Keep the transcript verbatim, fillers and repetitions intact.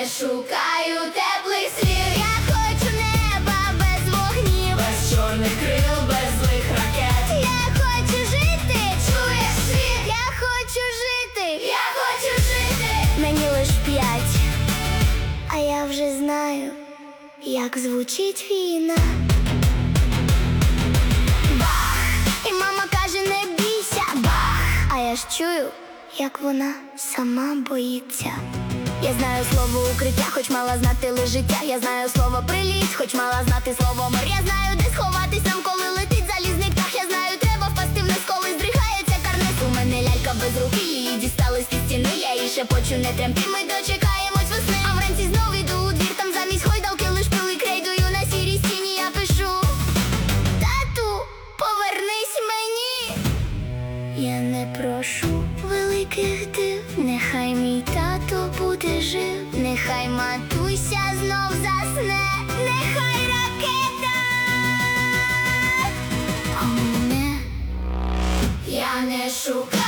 не шукаю теплих слів. Я хочу неба без вогнів, без чорних крил, без злих ракет. я хочу жити, чуєш світ? Я хочу жити, я хочу жити. Мені лиш п'ять, а я вже знаю, як звучить війна. Бах! І мама каже, не бійся, бах! А я ж чую, як вона сама боїться. Я знаю слово укриття, хоч мала знати лиш життя. Я знаю слово приліт, хоч мала знати слово мир. Я знаю, де сховатись нам, коли летить залізний птах. Я знаю, треба впасти вниз, коли здригається карниз. У мене лялька без руки, її дістали з стіни. Я їй шепочу, не тремти, ми дочекаємось весни. А вранці знов іду у двір, там замість гойдалки лиш пили крейдою на сірій стіні. Я пишу: тату, повернись мені. Я не прошу великих див, нехай мій тато буде жив, нехай матуся знов засне, нехай ракета гомоне. Я не шукаю